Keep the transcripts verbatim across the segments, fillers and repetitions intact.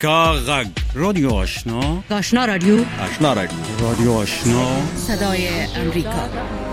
کاغذ رادیو آشنا آشنا رادیو آشنا رادیو رادیو آشنا صدای امریکا.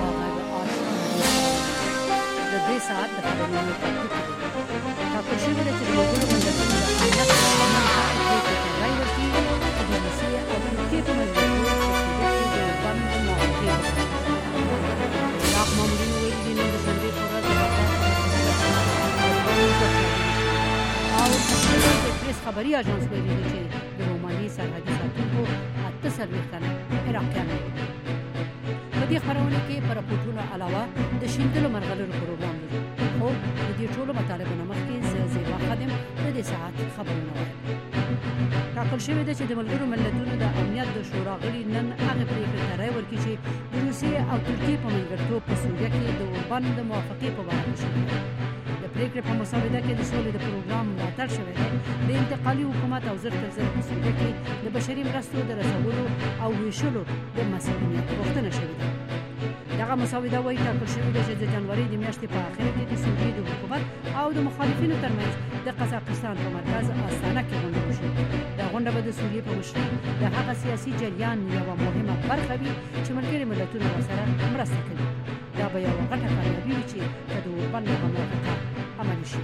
خبری آژانس ویلي دی چې د روماني سرحدي ساتونکو اته څلوېښت تنه عراقیان وژلي. په دې خپرونه کې په راپورټونو علاوه د شیندلو مرغلرو پروګرام لرو، خو د دې ټولو مطالبو نه مخکې زه زیبا خادم د دې ساعت خبرونه وایم. ټاکل شوې ده چې د ملګرو ملتونو د امنیت د شورا غړي نن هغه پرېکړې ته رایه ورکړي چې د روسیې او ترکیې په ملګرتوب په سوریه کې د اوربان د موافقې په باره کې شوې ده. د پرېکړې په مسوده کې د سولې د پروګرام ملاتړ شوی دی. د انتقالي حکومت او زر تر زر په سوریه کې د بشري مرستو د رسولو او ویشلو د مسؤلیت غوښتنه شوې ده. دغه مسوده وایي ټاکل شوې ده چې د جنوري د میاشتې په اخر کې د سوریې د حکومت او د مخالفینو ترمنځ د قزاقستان په مرکز استانه کې غونډه وشي. دا غونډه به د سوریې په مشرۍ د هغه سیاسي جریان یوه مهمه برخه وي چې ملګري ملتونه ورسره مرسته کوي. دا به یوه غټه کامیابي وي چې که د اوربان له موافقه عملي شي.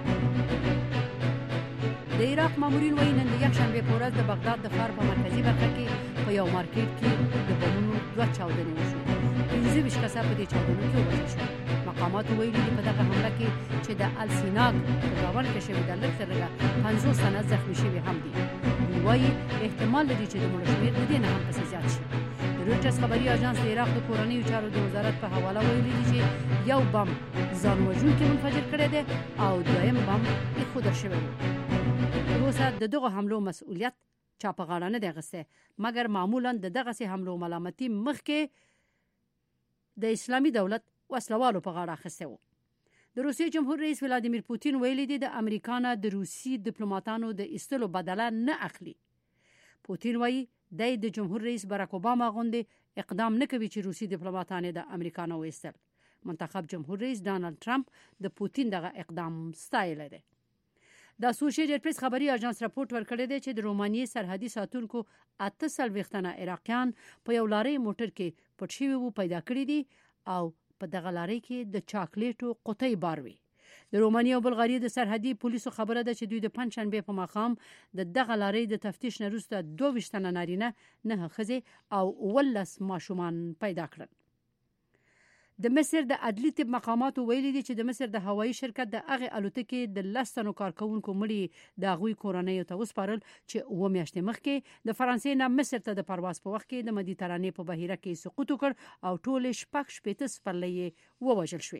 د عراق مامورین وایي نن د یکشنبې په ورځ د بغداد د ښار په مرکزي برخه کې په یو مارکیټ کې د بمونو دوه چاودنې وشوې. پنځه ویشت کسه په دې چاودنو کې ووژل شول. مقاماتو ویلي دي په دغه حمله کې چې د السیناګ په ګاونډ کې شوې ده لږ تر لږه پنځوس تنه زخمي شوي هم دي. دوی وایي احتمال لري چې د مړو شمېر د دې نه هم پسې زیات شي. د رویټرز خبري اژانس د عراق د کورنیو چارو د وزارت په حواله ویلي دي چې یو بم ځان وژونکی منفجر کړی دی او دویم بم ایښودل شوی و. تر اوسه د دغو حملو مسؤلیت چا په غاړه نه دی اخیستی، مګر معمولا د دغسې حملو ملامتي مخکې د اسلامي دولت وسلوالو په غاړه اخیستی و. د روسیې جمهور رئیس ولادیمیر پوتین ویلي دی د امریکا نه د روسي ډیپلوماتانو د ایستلو بدله نه اخلي. پوتین وایي دی د جمهور رئیس براک اوباما غوندې اقدام نه کوي چې روسي ډیپلوماتان د امریکا نه وایستل. منتخب جمهور رئیس ډانلډ ټرمپ د پوتین دغه اقدام ستایلی دی. د اسوسییټډ پریس خبري اژانس راپورټ ورکړی دی چې د رومانیې سرحدي ساتونکو اته څلوېښت تنه عراقیان په یو لارۍ موټر کې پټ شوي وو پیدا کړي دي او په دغه لارۍ کې د چاکلیټو قطۍ بار وي. د رومانیې او بلغاریې د سرحدي پولیسو خبره ده چې دوی د پنجشنبې په ماښام د دغه لارۍ د تفتیش نه وروسته دوه ویشت تنه نارینه، نهه ښځې او اوولس ماشومان پیدا کړل. د مصر د عدلي طب مقاماتو ویلي دي چې د مصر د هوایي شرکت د هغې الوتکې د لس تنو کارکوونکو مړي د هغوی کورنیو ته وسپارل چې اووه میاشتې مخکې د فرانسې نه مصر ته د پرواز په وخت کې د مدیترانې په بحیره کې سقوط وکړ او ټولې شپږ شپېته سپرلۍ یې ووژل شوې.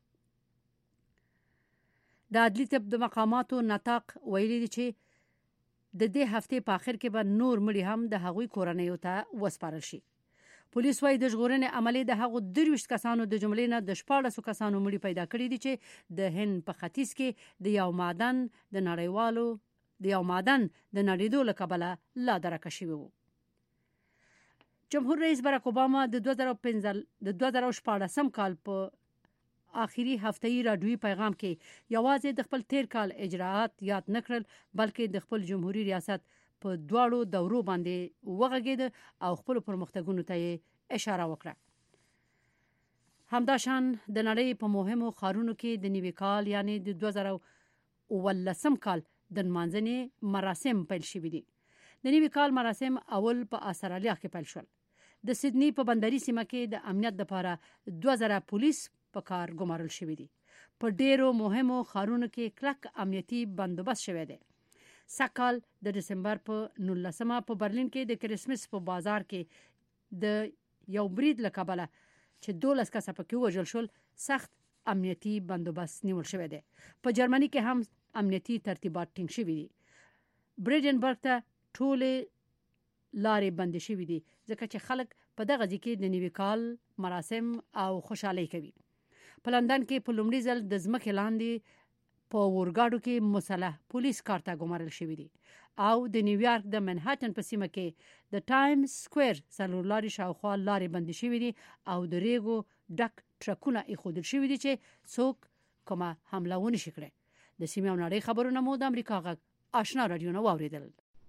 د عدلي طب د مقاماتو نطاق ویلي دي چې د دې هفتې په آخر کې به نور مړي هم د هغوی کورنیو ته وسپارل شي. پولیس وايي د ژغورنې عملې د هغو درویشت کسانو د جملې نه د شپاړسو کسانو مړي پیدا کړي دي چې د هند په ختیځ کې د یو معدن د نړیوالو د یو معدن د نړېدو له کبله لا درکه شوي وو. جمهور رئیس براک اوباما د دوه زره شپاړسم کال په آخري هفتهیي راډیویي پیغام کې یوازې د خپل تیر کال اجراعات یاد نه کړل، بلکې د خپل جمهوري ریاست په دواړو دورو باندې وغږېد او خپل پرمختګونو ته یې اشاره وکړه. همداشان د نړۍ په مهمو ښارونو کې د نوي کال یعنی د دوه زره اوولسم کال د نمانځنې مراسم پیل شوي دي. د نوي کال مراسم اول په استرالیا کې پیل شول. د سیدنی په بندري سیمه کې د امنیت لپاره دوه زره پولیس په کار ګمارل شوي دي. په ډیرو مهمو ښارونو کې کلک امنیتي بندوبست شوی دی. سږکال د دسمبر په نولسمه په برلین کې د کرسمس په بازار کې د یو برید له کبله چې دولس کسه پکې ووژل شول سخت امنیتي بندوبست نیول شوی دی. په جرمني کې هم امنیتي ترتیبات ټینګ شوي دي. بریډنبرګ ته ټولې لارې بندې شوي دي ځکه چې خلک په دغه ځای کې د نوي کال مراسم او خوشحالۍ کوي. په لندن کې په لومړي ځل د ځمکې لاندې په اورګاډو کې مسلح پولیس کار ته ګمارل شوي دي او د نیویارک د منهټن په سیمه کې د ټایمز سکویر څلور لارې شاوخوا لارې بندې شوي دي او د ریګو ډک ټرکونه ایښودل شوي دي چې څوک کومه حمله ونه شي کړی. د سیمې او نړۍ خبرونه مو د امریکا غږ آشنا رادیو نه واوریدل.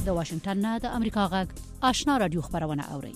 د واشنگټن نه د امریکا غږ آشنا رادیو خبرونه اوري.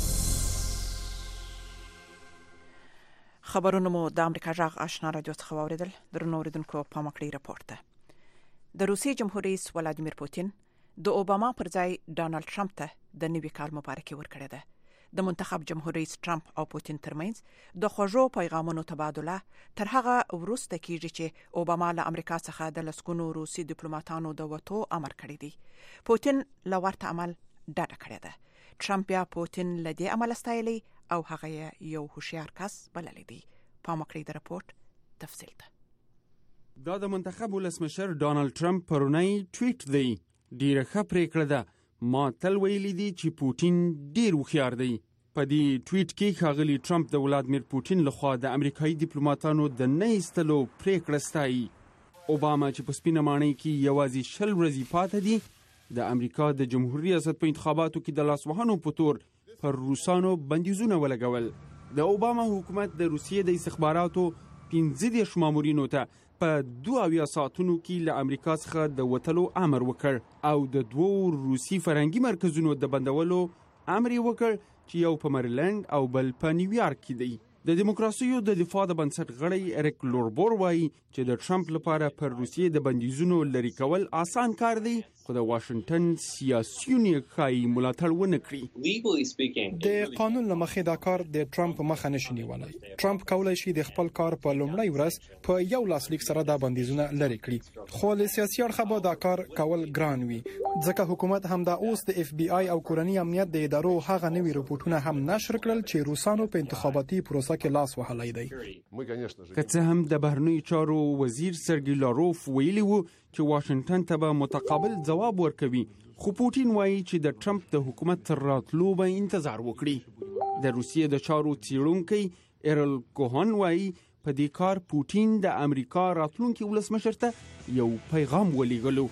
خبرونه مو د امریکا غږ آشنا رادیو څخه واوریدل. درنو اوریدونکو په مکړی راپورټ ده. د روسي جمهور رئیس ولادیمیر پوتین د اوباما پر ځای ډانلډ ټرمپ ته د نوي کال مبارکي ورکړه ده. د منتخب جمهور رئیس ټرمپ او پوتین ترمنځ د خوږو پیغامونو تبادله تر هغه وروسته کیږي چې اوباما له امریکا څخه د لسګونو روسي ډیپلوماټانو د وټو امر کړی دی. پوتین له ورته عمل ډډه کړې ده. ټرمپ یا پوتین له دې عمل ستایلی او هغه یو هوښیار کس بللی دی. په مکړی د راپورټ تفصیل ده. دا د منتخب ولسمشر ډانلډ ټرمپ پرونی ټویټ دی. ډیره ښه پریکړه ده. ما تل ویلي دي چې پوتین ډیر هوښیار دی. په دې ټویټ کې ښاغلی ټرمپ د ولادیمیر پوتین لخوا د امریکایي ډیپلوماټانو د نه ایستلو پریکړه ستایي. اوباما چې په سپینه ماڼۍ کې یوازې شل ورځې پاتې دي د امریکا د جمهوریت ریاست په انتخاباتو کې د لاسوهنو په تور پر روسانو بندیزونه ولګول. د اوباما حکومت د روسیې د استخباراتو پنځه دېرش مامورینو ته په دوه اویا ساعتونو کې له امریکا څخه د وتلو امر وکړ او د دوو روسي فرهنګي مرکزونو د بندولو امر یې وکړ چې یو په مریلند او بل په نیویارک کې دی. د دیموکراسیو د دفاع د بنسټ غړی اریک لوربور وایي چې د ټرمپ لپاره پر روسیې د بندیزونو لرې کول آسان کار دی، خو د واشنگټن سیاسیون یې ښایي ملاتړ ونه کړي. د قانون له مخې دا کار د ټرمپ مخه نشي نیولی. ټرمپ کولی شي د خپل کار په لومړۍ ورځ په یو لاسلیک سره دا بندیزونه لرې کړي، خو له سیاسي اړخه به دا کار کول ګران وي، ځکه حکومت همدا اوس د اف بی آی او کورني امنیت د ادارو هغه نوي رپورټونه هم نشر کړل چې روسانو په انتخاباتي پروسه کې لاس وهلی دی. که څه هم د بهرنیو چارو وزیر سرګی لاروف ویلي وو چې واشنگټن ته به متقابل ځواب ورکوي، خو پوتین وایي چې د ټرمپ د حکومت تر راتلو به انتظار وکړي. د روسیې د چارو څیړونکی ایرل کوهن وایي په دې کار پوتین د امریکا راتلونکي ولسمشر ته یو پیغام ولېږلو.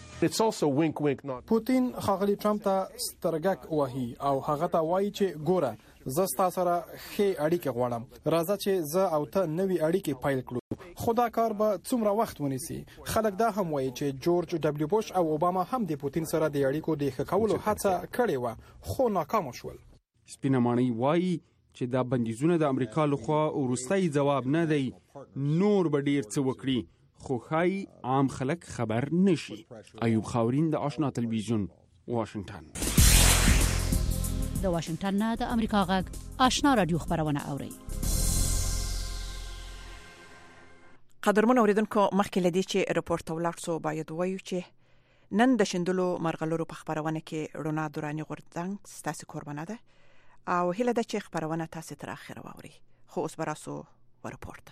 پوتین ښاغلي ټرمپ ته سترګک وهي او هغه ته وایي چې ګوره زه ستا سره ښې اړیکې غواړم، راځه چې زه او ته نوې اړیکې پیل کړو. خو دا کار به څومره وخت ونیسي؟ خلک دا هم وایي چې جورج ډبلیو بوش او اوباما هم د پوتین سره د اړیکو د ښه کولو هڅه کړې وه، خو ناکام شول. سپینه ماڼۍ وایي چې دا بندیزونه د امریکا لخوا وروستی ځواب نه دی، نور به ډیر څه وکړي، خو ښایي عام خلک خبر نشي. ایوب خاورین د آشنا تلویزیون، واشنگټن. د واشنگټن نه د امریکا غږ آشنا رادیو خبرونه اوري. قدرمن اوریدونکو، مخکې لدی چې راپورټ ولاړ سو باید وایو چې نن د شندلو مرغلرو په خبرونه کې رونا دورانی غورځنګ ستاسو قربانه ده او هله د چې خبرونه تاسو تر اخره واوري. خو اوس براسو ورپورټ.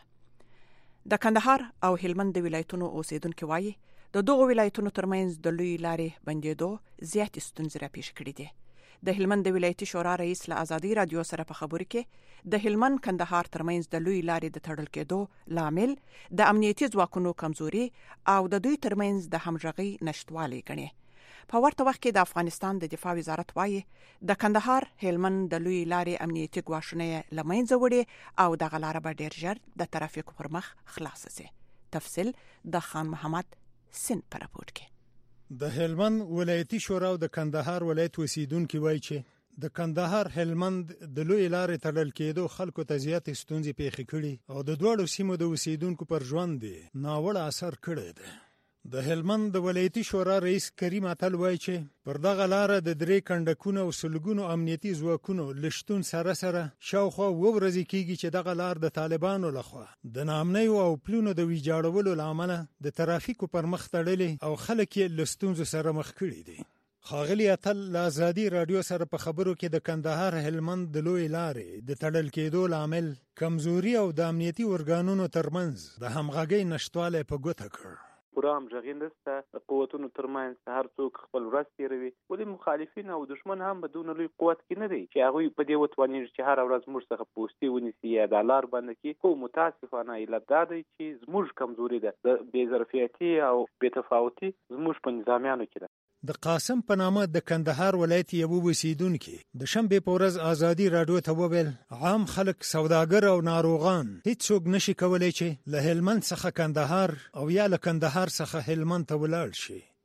د کندهار او هلمند ولایتونو اوسیدونکو وایي د دوه ولایتونو ترمنځ د لوی لارې بندیدو زیات ستونزې را پیښ کړې دي. د هلمند ولایتي شورا رئیس له آزادي رادیو سره په خبرو کې د هلمند کندهار ترمنځ د لوی لارې د تړل کېدو لامل د امنیتي ځواکونو کمزوري او د دوی ترمنځ د همغږي نشټوالی ګڼي. په ورته وخت کې د افغانستان د دفاع وزارت وایي د کندهار هلمند د لوی لارې امنیتي ګواښونه لمنځه وړي او د غلاره به ډیر ژر د ترافیک پر مخ خلاص شي. تفصیل د خان محمد سن پر راپورټ کې. د هلمند ولایتي شورا او د کندهار ولایت اوسیدونکو وایي چې د کندهار هلمند د لوی لارې تړل کېدو خلکو ته زیات ستونزې پیښې کړي او د دوړو سیمو د اوسیدونکو پر ژوند ناوړه اثر کړی دی. د هلمند د ولایتي شورا رئیس کریم اتل وایي چې پر دغه لاره د درې کنډکونو او سلګونو امنیتي ځواکونو لشتون سره سره شاوخوا اووه ورځې کېږي چې دغه لار د طالبانو لخوا د ناامنیو او پلونو د ویجاړولو له امله د ترافیکو پر مخ تړلې او خلک یې له ستونزو سره مخ کړي دي. ښاغلي اتل له آزادي رادیو سره په خبرو کې د کندهار هلمند د لوی لارې د تړل کېدو لامل کمزوري او د امنیتي ارګانونو ترمنځ د همغږۍ نشټوالی په ګوته کړ. پوره همغږي نشته، د قوتونو ترمنځ هر څوک خپل ورځ تیروي، ولې مخالفین او دشمن هم په دونه لوی قوت کې نه دی چې هغوی په دې وتوانېږي چې هر ورځ موږ څخه پوستې ونیسي یا د لار بند کړي. خو متاسفانه علت دا دی چې زموږ کمزوري ده، د بې ظرفیتي او بې تفاوتي زموږ په نظامیانو کې ده. د قاسم په نامه د کندهار ولایت یو اوسیدونکي د شنبې په ورځ آزادي رادیو ته وویل عام خلک، سوداګر او ناروغان هیڅوک نشي کولی چې له هلمند څخه کندهار او یا له کندهار څخه هلمند ته ولاړ شي.